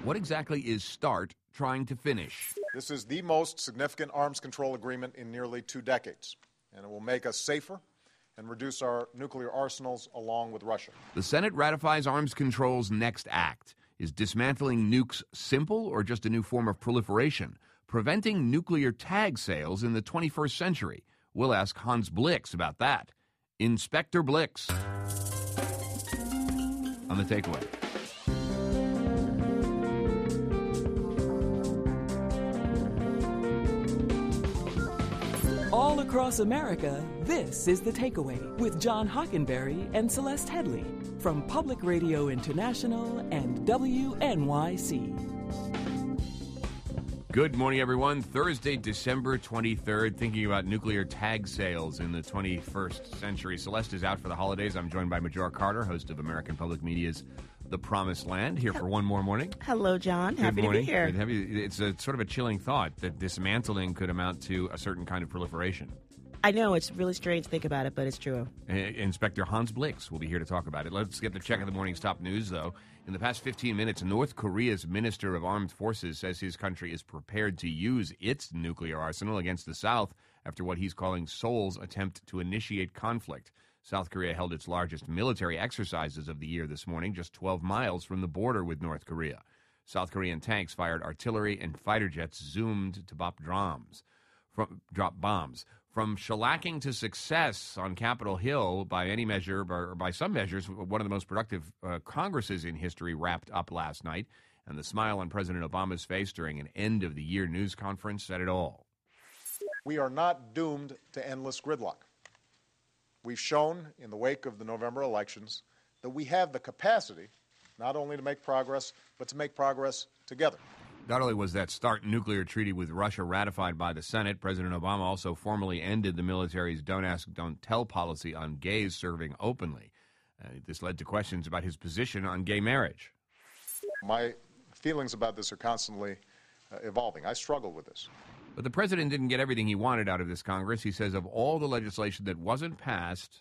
What exactly is START trying to finish? This is the most significant arms control agreement in nearly 2 decades, and it will make us safer and reduce our nuclear arsenals along with Russia. The Senate ratifies Arms Control's next act. Is dismantling nukes simple or just a new form of proliferation? Preventing nuclear tag sales in the 21st century? We'll ask Hans Blix about that. Inspector Blix on the takeaway. All across America, this is The Takeaway with John Hockenberry and Celeste Headley from Public Radio International and WNYC. Good morning, everyone. Thursday, December 23rd, thinking about nuclear tag sales in the 21st century. Celeste is out for the holidays. I'm joined by Majora Carter, host of American Public Media's The Promised Land, here for one more morning. Hello, John. Happy to be here. Good to have you. It's a sort of a chilling thought that dismantling could amount to a certain kind of proliferation. I know, it's really strange to think about it, but it's true. Inspector Hans Blix will be here to talk about it. Let's get the check of the morning's top news, though. In the past 15 minutes, North Korea's Minister of Armed Forces says his country is prepared to use its nuclear arsenal against the South after what he's calling Seoul's attempt to initiate conflict. South Korea held its largest military exercises of the year this morning, just 12 miles from the border with North Korea. South Korean tanks fired artillery and fighter jets zoomed to drop bombs. From shellacking to success on Capitol Hill, by any measure, or by some measures, one of the most productive Congresses in history wrapped up last night, and the smile on President Obama's face during an end-of-the-year news conference said it all. We are not doomed to endless gridlock. We've shown in the wake of the November elections that we have the capacity not only to make progress, but to make progress together. Not only was that START nuclear treaty with Russia ratified by the Senate, President Obama also formally ended the military's don't ask, don't tell policy on gays serving openly. This led to questions about his position on gay marriage. My feelings about this are constantly evolving. I struggle with this. But the president didn't get everything he wanted out of this Congress. He says of all the legislation that wasn't passed,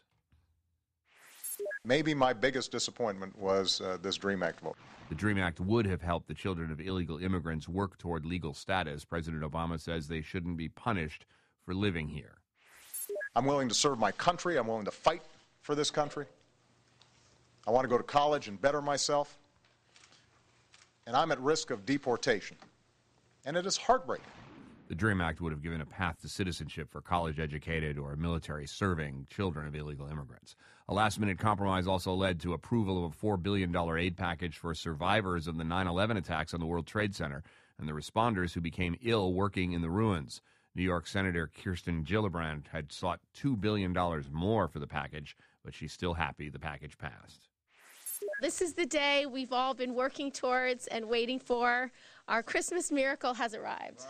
maybe my biggest disappointment was this DREAM Act vote. The DREAM Act would have helped the children of illegal immigrants work toward legal status. President Obama says they shouldn't be punished for living here. I'm willing to serve my country. I'm willing to fight for this country. I want to go to college and better myself. And I'm at risk of deportation. And it is heartbreaking. The DREAM Act would have given a path to citizenship for college-educated or military-serving children of illegal immigrants. A last-minute compromise also led to approval of a $4 billion aid package for survivors of the 9/11 attacks on the World Trade Center and the responders who became ill working in the ruins. New York Senator Kirsten Gillibrand had sought $2 billion more for the package, but she's still happy the package passed. This is the day we've all been working towards and waiting for. Our Christmas miracle has arrived.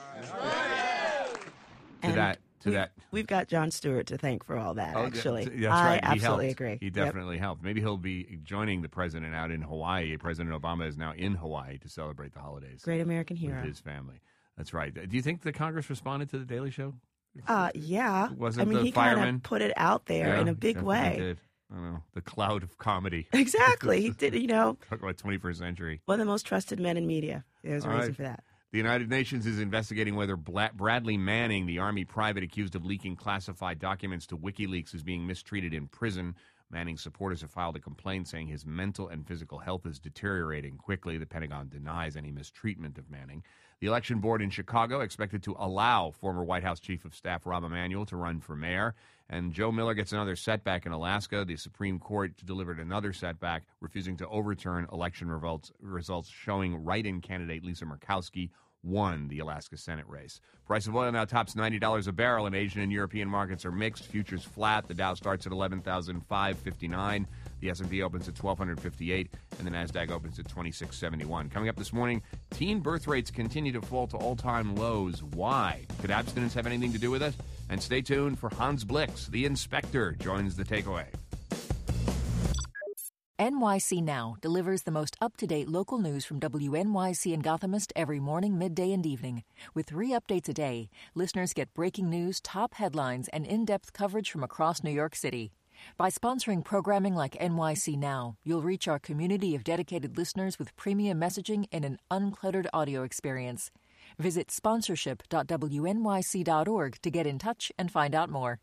We've got Jon Stewart to thank for all that, actually. That's right. I absolutely agree. He definitely helped. Maybe he'll be joining the president out in Hawaii. President Obama is now in Hawaii to celebrate the holidays. Great American hero. With his family. That's right. Do you think the Congress responded to The Daily Show? Yeah. Wasn't he fireman? kind of put it out there in a big way. Did. I don't know, the cloud of comedy. Exactly. He did, Talk about 21st century. One of the most trusted men in media. There's a reason for that. The United Nations is investigating whether Bradley Manning, the Army private accused of leaking classified documents to WikiLeaks, is being mistreated in prison. Manning's supporters have filed a complaint saying his mental and physical health is deteriorating quickly. The Pentagon denies any mistreatment of Manning. The election board in Chicago expected to allow former White House Chief of Staff Rahm Emanuel to run for mayor. And Joe Miller gets another setback in Alaska. The Supreme Court delivered another setback, refusing to overturn election results showing write-in candidate Lisa Murkowski won the Alaska Senate race. Price of oil now tops $90 a barrel, and Asian and European markets are mixed. Futures flat. The Dow starts at 11,559. The S&P opens at 1,258, and the Nasdaq opens at 2,671. Coming up this morning, teen birth rates continue to fall to all-time lows. Why? Could abstinence have anything to do with it? And stay tuned for Hans Blix, the inspector, joins the takeaway. NYC Now delivers the most up-to-date local news from WNYC and Gothamist every morning, midday, and evening. With 3 updates a day, listeners get breaking news, top headlines, and in-depth coverage from across New York City. By sponsoring programming like NYC Now, you'll reach our community of dedicated listeners with premium messaging and an uncluttered audio experience. Visit sponsorship.wnyc.org to get in touch and find out more.